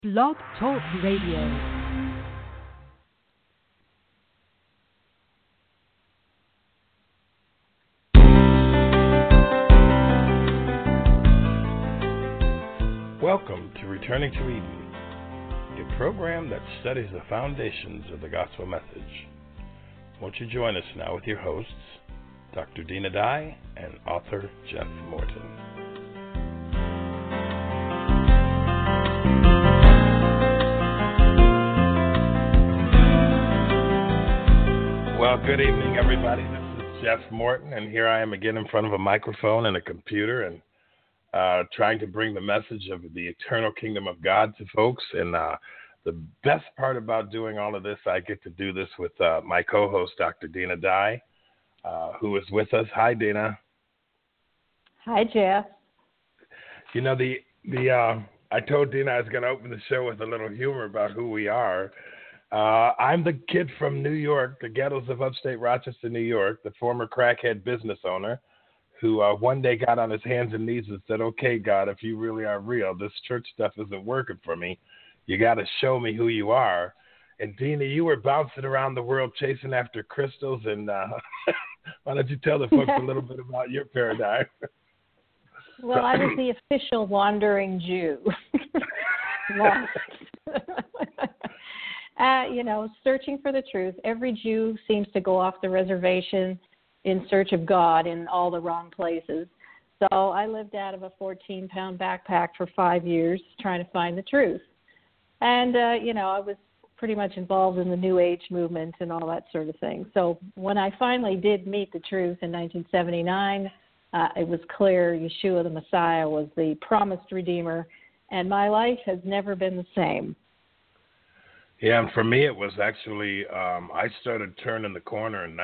Blog Talk Radio. Welcome to Returning to Eden, a program that studies the foundations of the gospel message. Won't you join us now with your hosts, Dr. Dina Dye and author Jeff Morton. Well, good evening, everybody. This is Jeff Morton, and here I am again in front of a microphone and a computer and trying to bring the message of the eternal kingdom of God to folks. And the best part about doing all of this, I get to do this with my co-host, Dr. Dina Dye, who is with us. Hi, Dina. Hi, Jeff. You know, I told Dina I was going to open the show with a little humor about who we are. I'm the kid from New York, the ghettos of upstate Rochester, New York, the former crackhead business owner, who one day got on his hands and knees and said, okay, God, if you really are real, this church stuff isn't working for me. You got to show me who you are. And, Dina, you were bouncing around the world chasing after crystals. And why don't you tell the folks a little bit about your paradigm? Well, I was the official wandering Jew. Lost. Searching for the truth. Every Jew seems to go off the reservation in search of God in all the wrong places. So I lived out of a 14-pound backpack for 5 years trying to find the truth. And, I was pretty much involved in the New Age movement and all that sort of thing. So when I finally did meet the truth in 1979, it was clear Yeshua the Messiah was the promised Redeemer, and my life has never been the same. Yeah, and for me, it was actually, I started turning the corner in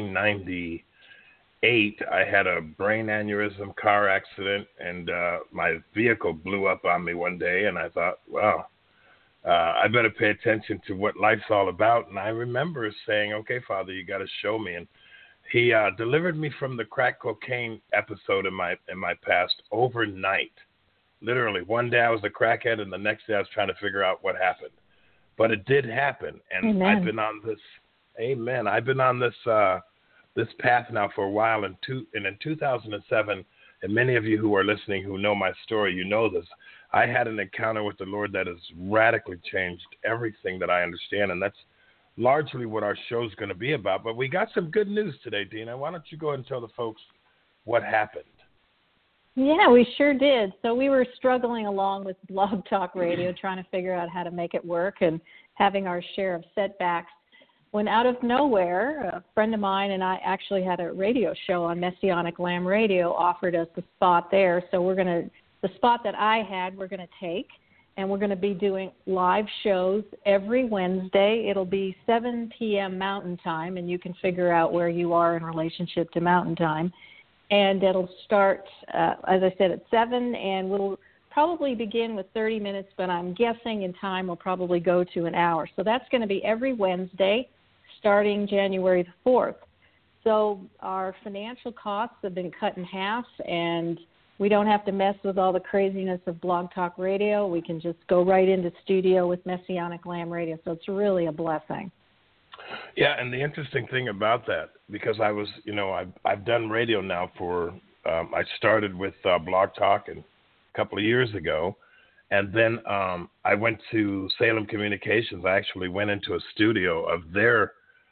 1998. I had a brain aneurysm car accident, and my vehicle blew up on me one day, and I thought, wow, I better pay attention to what life's all about. And I remember saying, okay, Father, you got to show me. And he delivered me from the crack cocaine episode in my past overnight. Literally, one day I was a crackhead, and the next day I was trying to figure out what happened. But it did happen, and Amen. I've been on this. Amen. I've been on this this path now for a while. And in 2007, and many of you who are listening who know my story, you know this. I had an encounter with the Lord that has radically changed everything that I understand, and that's largely what our show's going to be about. But we got some good news today, Dina. Why don't you go ahead and tell the folks what happened? Yeah, we sure did. So we were struggling along with Blog Talk Radio, trying to figure out how to make it work and having our share of setbacks. When out of nowhere, a friend of mine and I actually had a radio show on Messianic Lamb Radio, offered us a spot there. So the spot that I had, we're going to take, and we're going to be doing live shows every Wednesday. It'll be 7 p.m. Mountain Time, and you can figure out where you are in relationship to Mountain Time. And it'll start, as I said, at 7, and we'll probably begin with 30 minutes, but I'm guessing in time we'll probably go to an hour. So that's going to be every Wednesday starting January the 4th. So our financial costs have been cut in half, and we don't have to mess with all the craziness of Blog Talk Radio. We can just go right into studio with Messianic Lamb Radio. So it's really a blessing. Yeah, and the interesting thing about that, because I was, I've done radio now for, I started with Blog Talk a couple of years ago, and then I went to Salem Communications. I actually went into a studio of their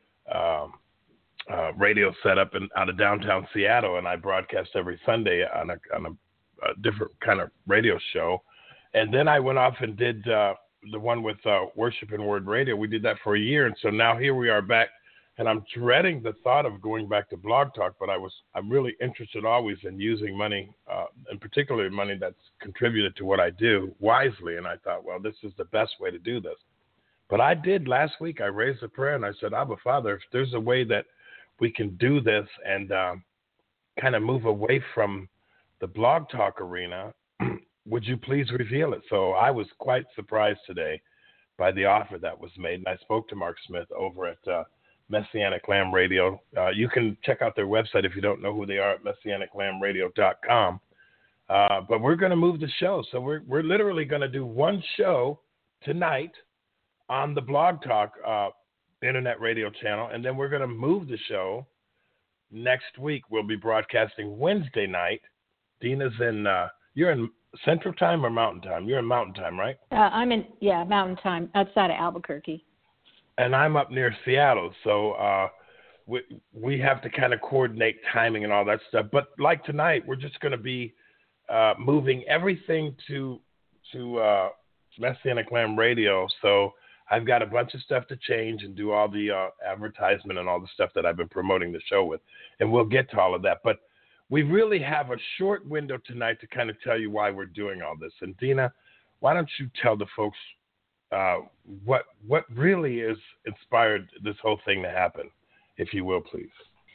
radio setup out of downtown Seattle, and I broadcast every Sunday on a different kind of radio show. And then I went off and did the one with Worship and Word Radio. We did that for a year, and so now here we are back, and I'm dreading the thought of going back to Blog Talk, but I'm really interested always in using money, and particularly money that's contributed to what I do, wisely, and I thought, well, this is the best way to do this. But I did last week. I raised a prayer, and I said, Abba, Father, if there's a way that we can do this and kind of move away from the Blog Talk arena, would you please reveal it? So I was quite surprised today by the offer that was made. And I spoke to Mark Smith over at Messianic Lamb Radio. You can check out their website if you don't know who they are at messianiclambradio.com. But we're going to move the show. So we're literally going to do one show tonight on the Blog Talk internet radio channel, and then we're going to move the show next week. We'll be broadcasting Wednesday night. Dina's in, you're in Central Time or Mountain Time? You're in Mountain Time, right? I'm in, Mountain Time, outside of Albuquerque. And I'm up near Seattle, so we have to kind of coordinate timing and all that stuff. But like tonight, we're just going to be moving everything to Messianic Lamb Radio. So I've got a bunch of stuff to change and do all the advertisement and all the stuff that I've been promoting the show with. And we'll get to all of that. But we really have a short window tonight to kind of tell you why we're doing all this. And Dina, why don't you tell the folks what really is inspired this whole thing to happen, if you will, please.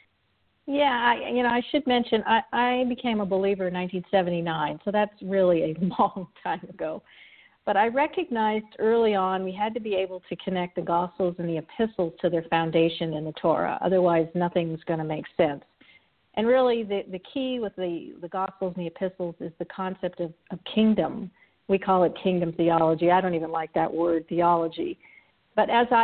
Yeah, I should mention I became a believer in 1979, so that's really a long time ago. But I recognized early on we had to be able to connect the Gospels and the Epistles to their foundation in the Torah. Otherwise, nothing's going to make sense. And really, the key with the Gospels and the Epistles is the concept of kingdom. We call it kingdom theology. I don't even like that word, theology. But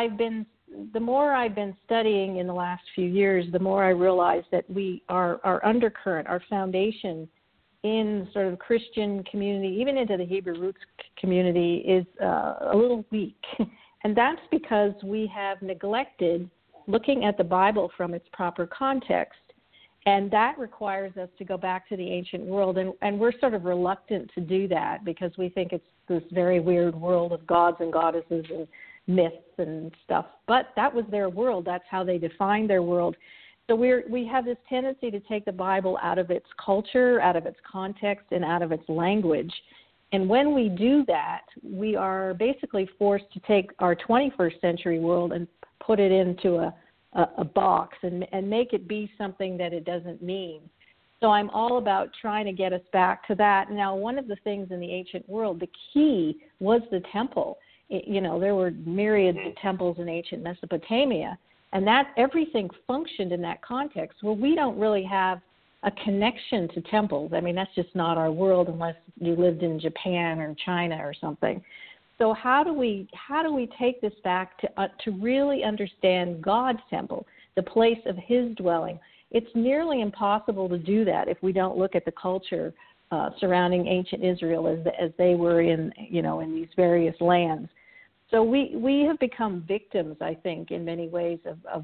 the more I've been studying in the last few years, the more I realized that our undercurrent, our foundation in sort of Christian community, even into the Hebrew roots community, is a little weak. And that's because we have neglected looking at the Bible from its proper context. And that requires us to go back to the ancient world. And we're sort of reluctant to do that because we think it's this very weird world of gods and goddesses and myths and stuff. But that was their world. That's how they defined their world. So we have this tendency to take the Bible out of its culture, out of its context, and out of its language. And when we do that, we are basically forced to take our 21st century world and put it into a box and make it be something that it doesn't mean. So I'm all about trying to get us back to that. Now, one of the things in the ancient world, the key was the temple. There were myriads of temples in ancient Mesopotamia, and that everything functioned in that context. Well, we don't really have a connection to temples. I mean, that's just not our world unless you lived in Japan or China or something. So how do we take this back to really understand God's temple, the place of His dwelling? It's nearly impossible to do that if we don't look at the culture surrounding ancient Israel as they were in these various lands. So we have become victims, I think, in many ways of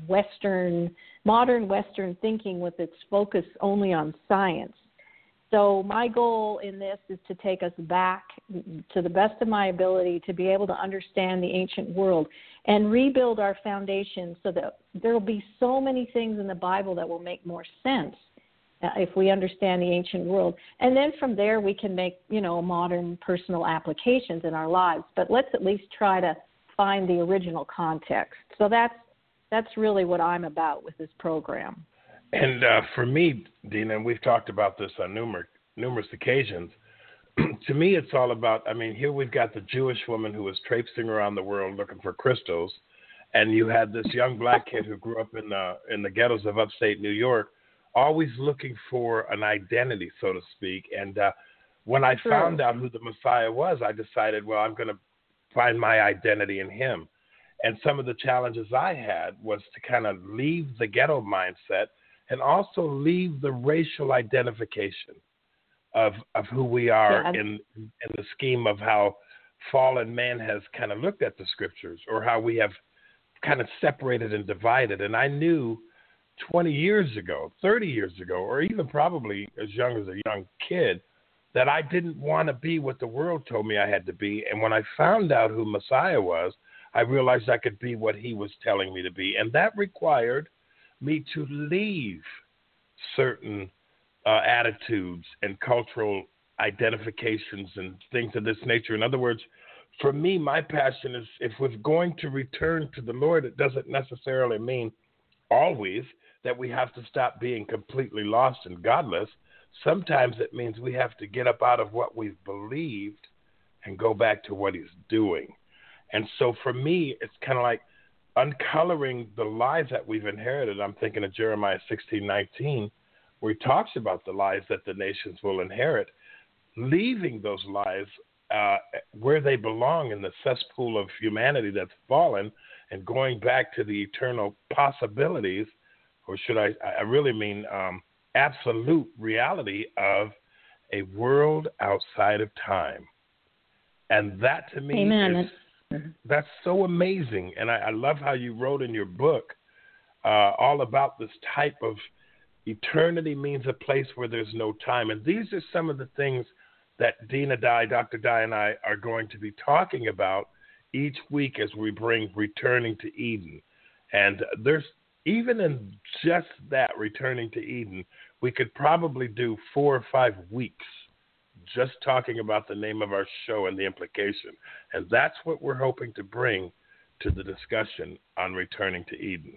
modern Western thinking with its focus only on science. So my goal in this is to take us back to the best of my ability to be able to understand the ancient world and rebuild our foundation so that there will be so many things in the Bible that will make more sense if we understand the ancient world. And then from there we can make, modern personal applications in our lives. But let's at least try to find the original context. So that's really what I'm about with this program. And for me, Dina, and we've talked about this on numerous occasions, to me it's all about, here we've got the Jewish woman who was traipsing around the world looking for crystals, and you had this young black kid who grew up in the ghettos of upstate New York, always looking for an identity, so to speak. And when I found out who the Messiah was, I decided, well, I'm going to find my identity in him. And some of the challenges I had was to kind of leave the ghetto mindset and also leave the racial identification of who we are in the scheme of how fallen man has kind of looked at the scriptures, or how we have kind of separated and divided. And I knew 20 years ago, 30 years ago, or even probably as young as a young kid, that I didn't want to be what the world told me I had to be. And when I found out who Messiah was, I realized I could be what he was telling me to be. And that required me to leave certain attitudes and cultural identifications and things of this nature. In other words, for me, my passion is, if we're going to return to the Lord, it doesn't necessarily mean always that we have to stop being completely lost and godless. Sometimes it means we have to get up out of what we've believed and go back to what he's doing. And so for me, it's kind of like uncoloring the lies that we've inherited. I'm thinking of Jeremiah 16:19, where he talks about the lies that the nations will inherit, leaving those lies where they belong in the cesspool of humanity that's fallen, and going back to the eternal possibilities, or should I really mean absolute reality of a world outside of time. And that to me that's so amazing. And I love how you wrote in your book all about this type of eternity means a place where there's no time. And these are some of the things that Dina Dye, Dr. Dye, and I are going to be talking about each week as we bring Returning to Eden. And there's, even in just that, Returning to Eden, we could probably do 4 or 5 weeks just talking about the name of our show and the implication. And that's what we're hoping to bring to the discussion on Returning to Eden.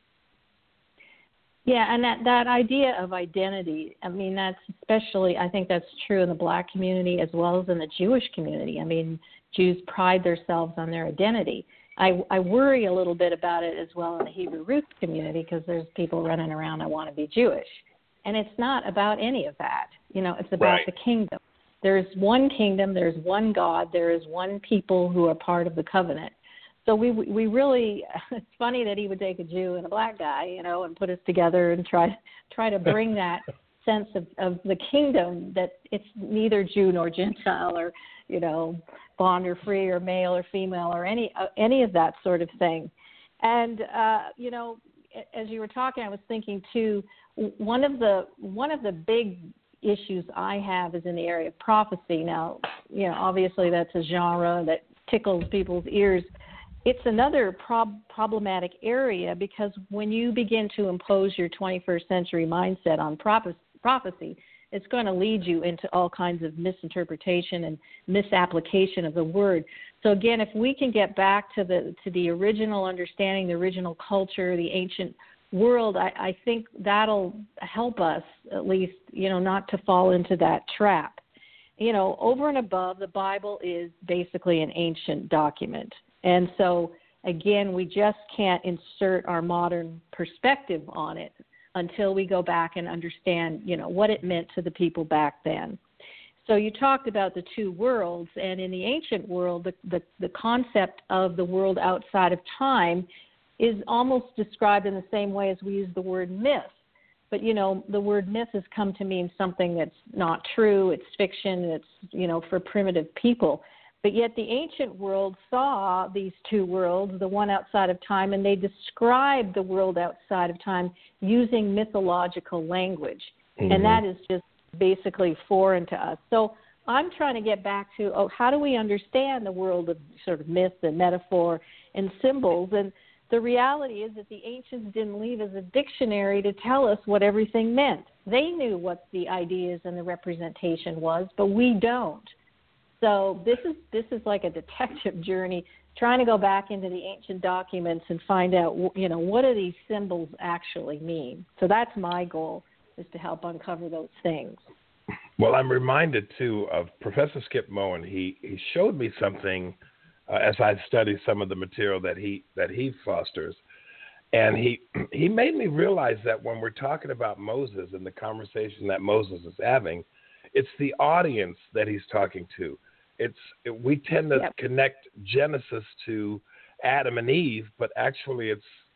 Yeah, and that idea of identity, I mean, that's especially, I think that's true in the Black community as well as in the Jewish community. I mean, Jews pride themselves on their identity. I worry a little bit about it as well in the Hebrew Roots community, because there's people running around, I want to be Jewish. And it's not about any of that. You know, it's about the kingdom. There's one kingdom, there's one God, there is one people who are part of the covenant. So we really, it's funny that he would take a Jew and a black guy, you know, and put us together and try to bring that sense of the kingdom, that it's neither Jew nor Gentile, or, you know, bond or free, or male or female, or any of that sort of thing. And you know, as you were talking, I was thinking too, one of the big issues I have is in the area of prophecy. Now, you know, obviously that's a genre that tickles people's ears. It's another problematic area, because when you begin to impose your 21st century mindset on prophecy, it's going to lead you into all kinds of misinterpretation and misapplication of the word. So again, if we can get back to the original understanding, the original culture, the ancient world, I think that'll help us, at least, you know, not to fall into that trap. You know, over and above, the Bible is basically an ancient document. And so, again, we just can't insert our modern perspective on it until we go back and understand, you know, what it meant to the people back then. So you talked about the two worlds, and in the ancient world, the concept of the world outside of time is almost described in the same way as we use the word myth. But, you know, the word myth has come to mean something that's not true, it's fiction, it's, you know, for primitive people. But yet the ancient world saw these two worlds, the one outside of time, and they described the world outside of time using mythological language. Mm-hmm. And that is just basically foreign to us. So I'm trying to get back to, how do we understand the world of sort of myth and metaphor and symbols? And the reality is that the ancients didn't leave us a dictionary to tell us what everything meant. They knew what the ideas and the representation was, but we don't. So this is like a detective journey, trying to go back into the ancient documents and find out, you know, what do these symbols actually mean. So that's my goal, is to help uncover those things. Well, I'm reminded, too, of Professor Skip Moen. He showed me something as I studied some of the material that he fosters. And he made me realize that when we're talking about Moses and the conversation that Moses is having, it's the audience that he's talking to. We tend to connect Genesis to Adam and Eve, but actually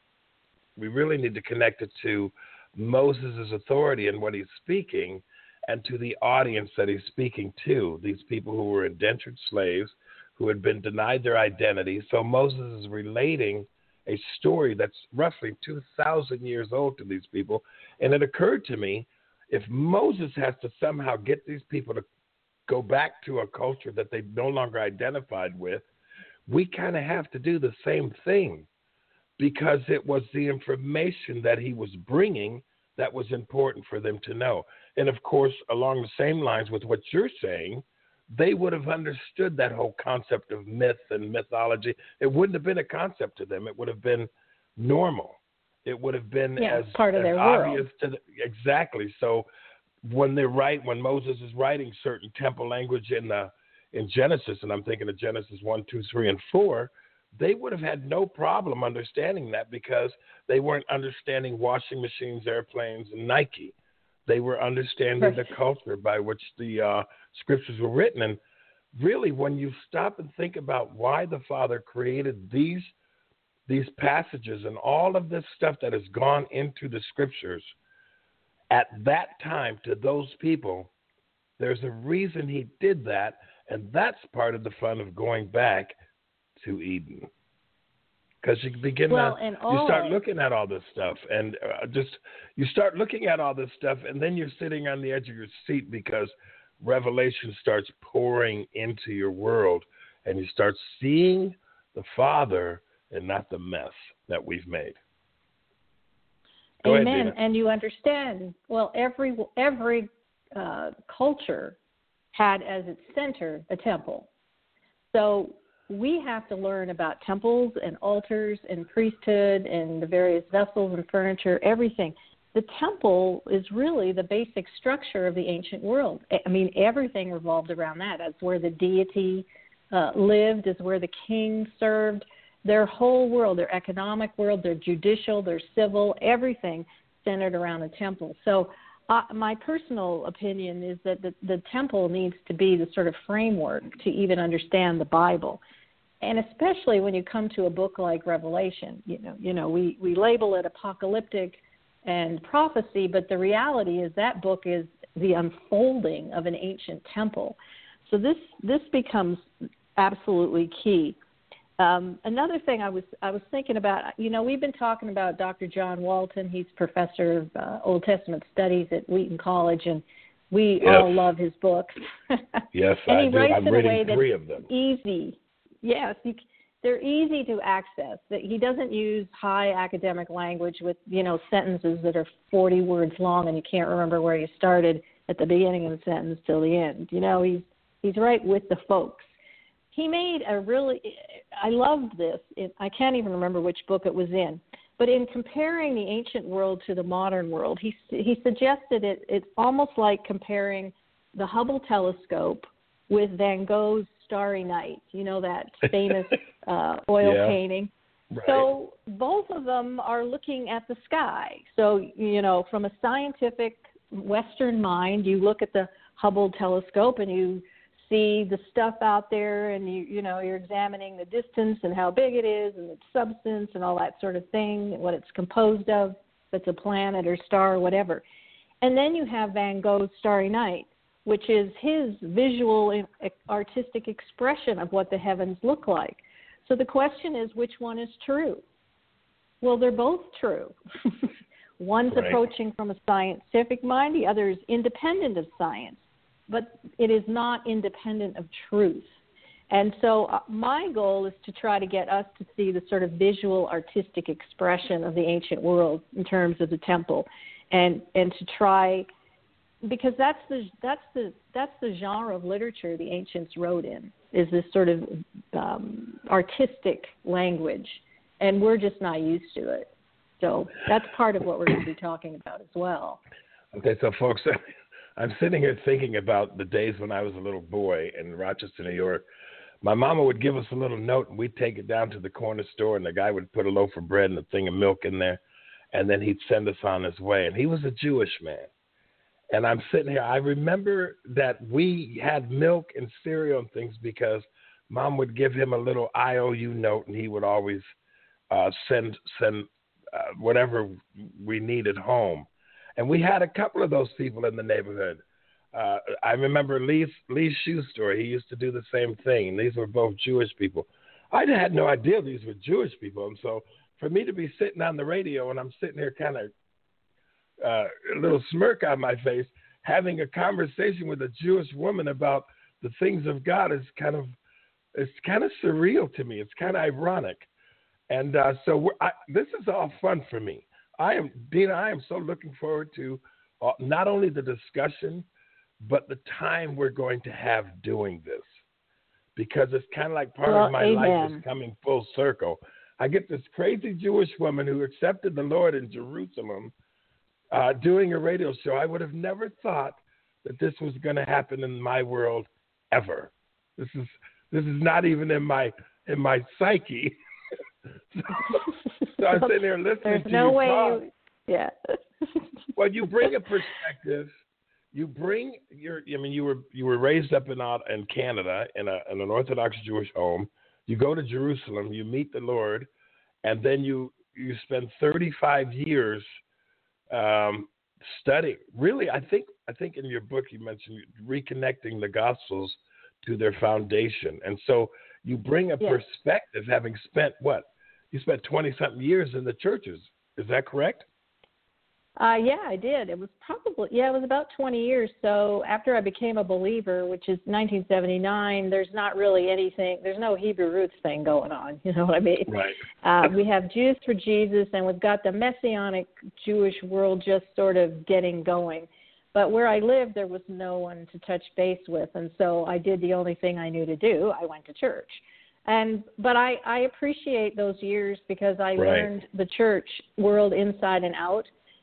we really need to connect it to Moses' authority and what he's speaking, and to the audience that he's speaking to, these people who were indentured slaves, who had been denied their identity. So Moses is relating a story that's roughly 2,000 years old to these people. And it occurred to me, if Moses has to somehow get these people to go back to a culture that they no longer identified with, we kind of have to do the same thing, because it was the information that he was bringing that was important for them to know. And of course, along the same lines with what you're saying, they would have understood that whole concept of myth and mythology. It wouldn't have been a concept to them. It would have been normal. It would have been as part of their obvious world. to them. Exactly. So when Moses is writing certain temple language in Genesis, and I'm thinking of Genesis 1, 2, 3, and 4, they would have had no problem understanding that, because they weren't understanding washing machines, airplanes, and Nike. They were understanding the culture by which the scriptures were written. And really, when you stop and think about why the Father created these passages and all of this stuff that has gone into the scriptures at that time to those people, there's a reason he did that, and that's part of the fun of going back to Eden. Because you begin you start looking at all this stuff, and you start looking at all this stuff, and then you're sitting on the edge of your seat because revelation starts pouring into your world, and you start seeing the Father and not the mess that we've made. Go Amen. ahead, Dina. And you understand, well, every culture had as its center a temple. So we have to learn about temples and altars and priesthood and the various vessels and furniture, everything. The temple is really the basic structure of the ancient world. I mean, everything revolved around that. That's where the deity lived, is where the king served. Their whole world, their economic world, their judicial, their civil, everything centered around the temple. So my personal opinion is that the temple needs to be the sort of framework to even understand the Bible. And especially when you come to a book like Revelation, we label it apocalyptic and prophecy, but the reality is that book is the unfolding of an ancient temple. So this becomes absolutely key. Another thing I was thinking about, we've been talking about Dr. John Walton. He's professor of Old Testament studies at Wheaton College, and we all love his books. Yes, and he I do. writes I'm in a way reading that's 3 of them. Easy. Yes, they're easy to access. He doesn't use high academic language with, sentences that are 40 words long and you can't remember where you started at the beginning of the sentence till the end. He's right with the folks. He made I loved this. I can't even remember which book it was in, but in comparing the ancient world to the modern world, he suggested it's almost like comparing the Hubble telescope with Van Gogh's Starry Night, that famous oil painting. Right. So both of them are looking at the sky. So, from a scientific Western mind, you look at the Hubble telescope and you see the stuff out there, and you're examining the distance and how big it is and its substance and all that sort of thing, and what it's composed of, if it's a planet or star or whatever. And then you have Van Gogh's Starry Night, which is his visual artistic expression of what the heavens look like. So the question is, which one is true? Well, they're both true. One's approaching from a scientific mind, the other is independent of science. But it is not independent of truth. And so my goal is to try to get us to see the sort of visual artistic expression of the ancient world in terms of the temple, and to try, because that's the genre of literature the ancients wrote in, is this sort of artistic language, and we're just not used to it. So that's part of what we're going to be talking about as well. Okay, so folks, I'm sitting here thinking about the days when I was a little boy in Rochester, New York. My mama would give us a little note, and we'd take it down to the corner store, and the guy would put a loaf of bread and a thing of milk in there, and then he'd send us on his way. And he was a Jewish man. And I'm sitting here. I remember that we had milk and cereal and things because Mom would give him a little IOU note, and he would always send whatever we needed home. And we had a couple of those people in the neighborhood. I remember Lee's shoe store. He used to do the same thing. These were both Jewish people. I had no idea these were Jewish people. And so for me to be sitting on the radio and I'm sitting here kind of a little smirk on my face, having a conversation with a Jewish woman about the things of God is kind of surreal to me. It's kind of ironic. And so this is all fun for me. Dina, I am so looking forward to not only the discussion, but the time we're going to have doing this, because it's kind of like part of my life is coming full circle. I get this crazy Jewish woman who accepted the Lord in Jerusalem doing a radio show. I would have never thought that this was going to happen in my world ever. This is not even in my psyche. So I'm sitting there listening to you talk. Yeah. Well, you bring a perspective. you bring you were raised up in Canada in an Orthodox Jewish home. You go to Jerusalem, you meet the Lord, and then you spend 35 years studying. Really, I think in your book you mentioned reconnecting the Gospels to their foundation, and so you bring a perspective, having spent you spent 20-something years in the churches. Is that correct? Yeah, I did. It was about 20 years. So after I became a believer, which is 1979, there's not really anything, there's no Hebrew roots thing going on. You know what I mean? Right. We have Jews for Jesus, and we've got the Messianic Jewish world just sort of getting going. But where I lived, there was no one to touch base with, and so I did the only thing I knew to do. I went to church. But I appreciate those years because I learned the church world inside and out.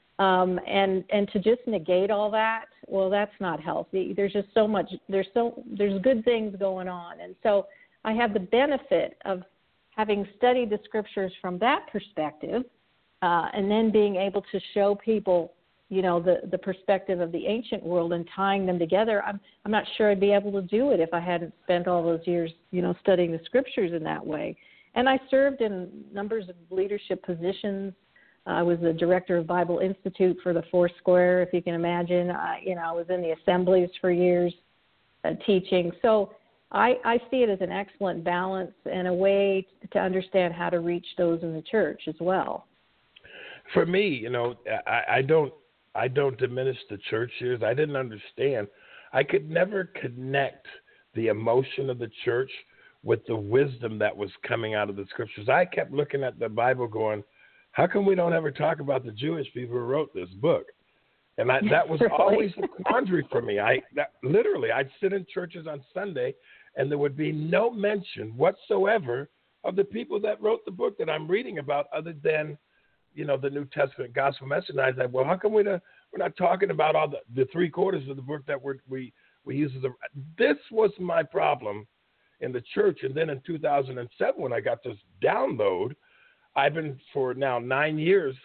And to just negate all that, well, that's not healthy. There's just so much, there's good things going on. And so I have the benefit of having studied the scriptures from that perspective, and then being able to show people, the perspective of the ancient world and tying them together. I'm not sure I'd be able to do it if I hadn't spent all those years, studying the scriptures in that way. And I served in numbers of leadership positions. I was the director of Bible Institute for the Foursquare, if you can imagine. I was in the assemblies for years teaching. So I see it as an excellent balance and a way to understand how to reach those in the church as well. For me, I don't diminish the church years. I didn't understand. I could never connect the emotion of the church with the wisdom that was coming out of the scriptures. I kept looking at the Bible going, how come we don't ever talk about the Jewish people who wrote this book? And that was always a quandary for me. I'd sit in churches on Sunday, and there would be no mention whatsoever of the people that wrote the book that I'm reading about, other than, the New Testament gospel message. And I said, well, how come we're not talking about all the 3/4 of the book that we use as this was my problem in the church. And then in 2007, when I got this download, I've been for now 9 years,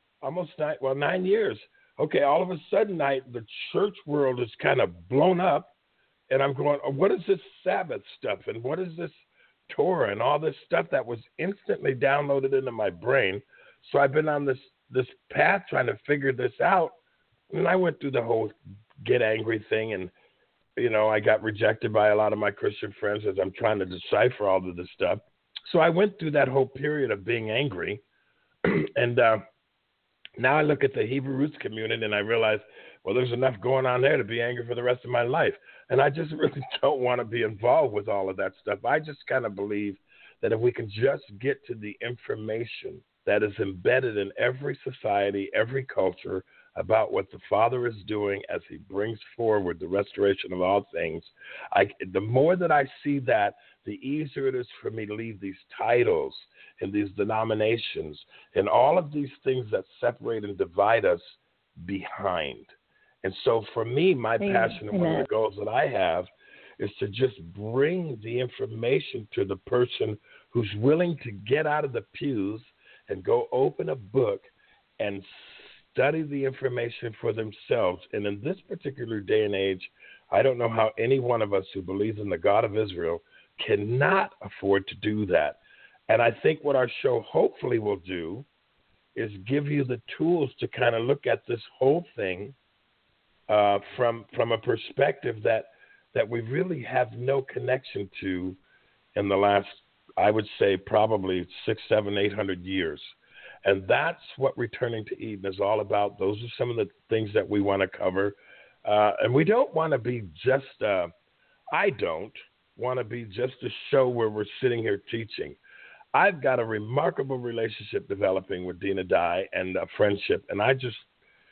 9 years. Okay, all of a sudden the church world is kind of blown up, and I'm going, what is this Sabbath stuff, and what is this Torah, and all this stuff that was instantly downloaded into my brain. So I've been on this path trying to figure this out, and I went through the whole get angry thing, and I got rejected by a lot of my Christian friends as I'm trying to decipher all of this stuff. So I went through that whole period of being angry, and now I look at the Hebrew Roots community and I realize, well, there's enough going on there to be angry for the rest of my life. And I just really don't want to be involved with all of that stuff. I just kind of believe that if we can just get to the information that is embedded in every society, every culture, about what the Father is doing as he brings forward the restoration of all things, the more that I see that, the easier it is for me to leave these titles and these denominations and all of these things that separate and divide us behind. And so for me, my passion and one of the goals that I have is to just bring the information to the person who's willing to get out of the pews and go open a book and study the information for themselves. And in this particular day and age, I don't know how any one of us who believes in the God of Israel cannot afford to do that. And I think what our show hopefully will do is give you the tools to kind of look at this whole thing from a perspective that we really have no connection to in the last, I would say, probably 600, 700, 800 years. And that's what Returning to Eden is all about. Those are some of the things that we want to cover. And we don't want to be just, I don't want to be just a show where we're sitting here teaching. I've got a remarkable relationship developing with Dina Dye and a friendship. And I just,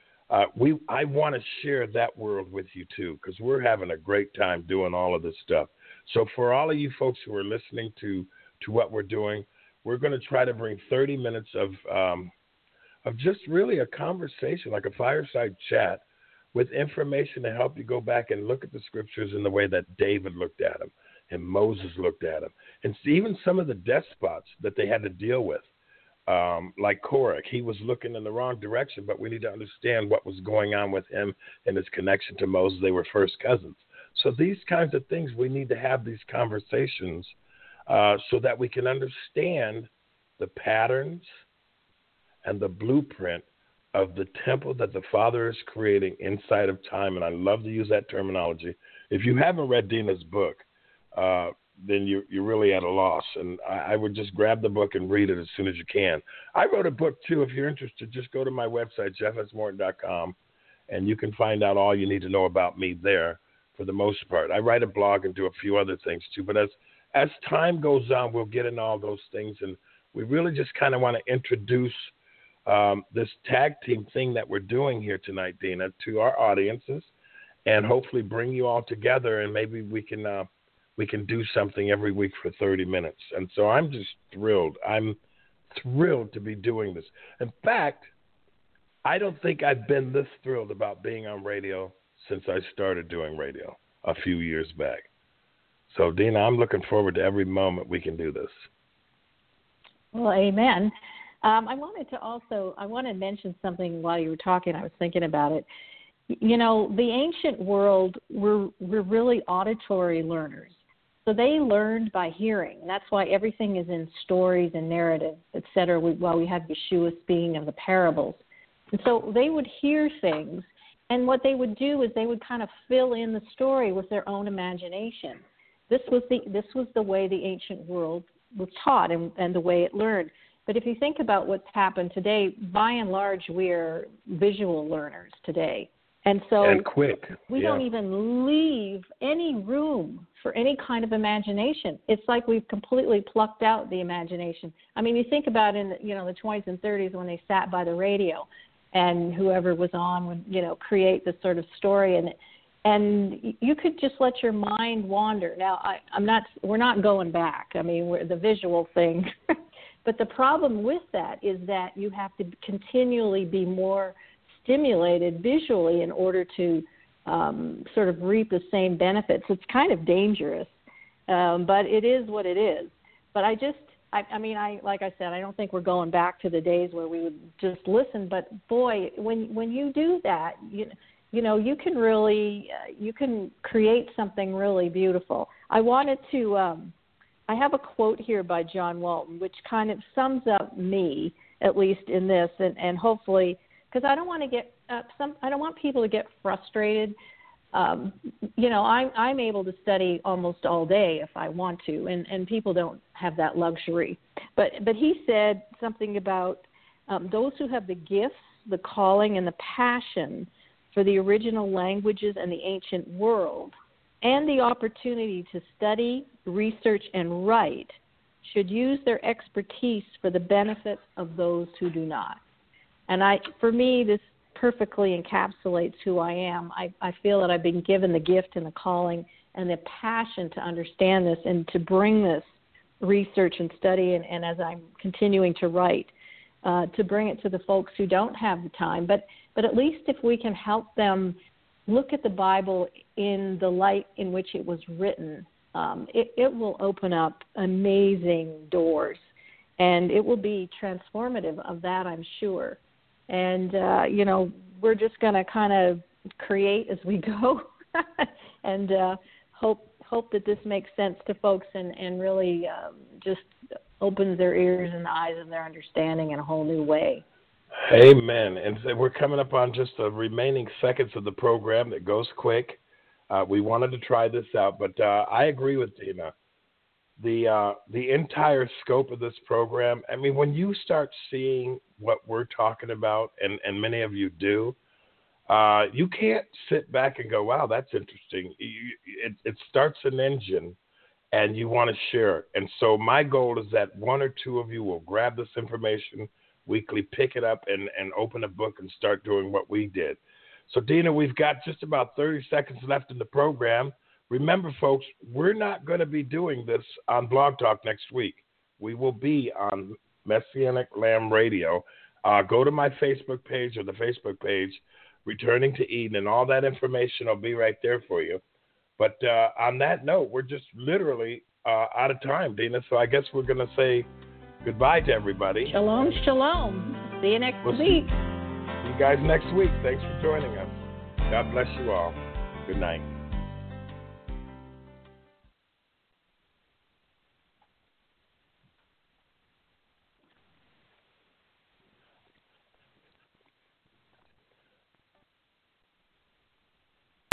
I want to share that world with you too, because we're having a great time doing all of this stuff. So for all of you folks who are listening to what we're doing, we're going to try to bring 30 minutes of just really a conversation, like a fireside chat, with information to help you go back and look at the scriptures in the way that David looked at them and Moses looked at them, and even some of the despots that they had to deal with. like Korach. He was looking in the wrong direction, but we need to understand what was going on with him and his connection to Moses. They were first cousins. So these kinds of things, we need to have these conversations so that we can understand the patterns and the blueprint of the temple that the Father is creating inside of time. And I love to use that terminology. If you haven't read Dina's book, then you're really at a loss. And I would just grab the book and read it as soon as you can. I wrote a book, too. If you're interested, just go to my website, jeffsmorton.com, and you can find out all you need to know about me there for the most part. I write a blog and do a few other things, too. But as time goes on, we'll get into all those things. And we really just kind of want to introduce this tag team thing that we're doing here tonight, Dina, to our audiences, and hopefully bring you all together, and maybe we can do something every week for 30 minutes. And so I'm just thrilled. I'm thrilled to be doing this. In fact, I don't think I've been this thrilled about being on radio since I started doing radio a few years back. So, Dina, I'm looking forward to every moment we can do this. Well, amen. I want to mention something while you were talking. I was thinking about it. You know, the ancient world were really auditory learners. So they learned by hearing. That's why everything is in stories and narratives, et cetera, while we have Yeshua speaking of the parables. And so they would hear things, and what they would do is they would kind of fill in the story with their own imagination. This was the way the ancient world was taught and the way it learned. But if you think about what's happened today, by and large, we're visual learners today. And so and quick. We don't even leave any room for any kind of imagination. It's like we've completely plucked out the imagination. I mean, you think about in the 20s and 30s when they sat by the radio and whoever was on would, create this sort of story, and you could just let your mind wander. Now, we're not going back. I mean, we're the visual thing. But the problem with that is that you have to continually be more stimulated visually in order to sort of reap the same benefits. It's kind of dangerous, but it is what it is. But like I said, I don't think we're going back to the days where we would just listen. But boy, when you do that, you can really you can create something really beautiful. I have a quote here by John Walton, which kind of sums up me, at least in this, and hopefully, because I don't want to get I don't want people to get frustrated. I'm able to study almost all day if I want to, and people don't have that luxury. But he said something about those who have the gifts, the calling, and the passion for the original languages and the ancient world, and the opportunity to study, research, and write should use their expertise for the benefit of those who do not. And for me, this perfectly encapsulates who I am. I feel that I've been given the gift and the calling and the passion to understand this and to bring this research and study, and as I'm continuing to write, to bring it to the folks who don't have the time. But at least if we can help them look at the Bible in the light in which it was written, it will open up amazing doors, and it will be transformative of that, I'm sure. And, we're just going to kind of create as we go and hope that this makes sense to folks and really just opens their ears and eyes of their understanding in a whole new way. Amen. And so we're coming up on just the remaining seconds of the program that goes quick. We wanted to try this out, but I agree with Dina. The entire scope of this program, I mean, when you start seeing what we're talking about, and many of you do, you can't sit back and go, wow, that's interesting. It starts an engine, and you want to share it. And so my goal is that one or two of you will grab this information weekly, pick it up, and open a book and start doing what we did. So, Dina, we've got just about 30 seconds left in the program. Remember, folks, we're not going to be doing this on Blog Talk next week. We will be on Messianic Lamb Radio. Go to my Facebook page or the Facebook page, Returning to Eden, and all that information will be right there for you. But on that note, we're just literally out of time, Dina. So I guess we're going to say goodbye to everybody. Shalom, shalom. See you next week. See you guys next week. Thanks for joining us. God bless you all. Good night.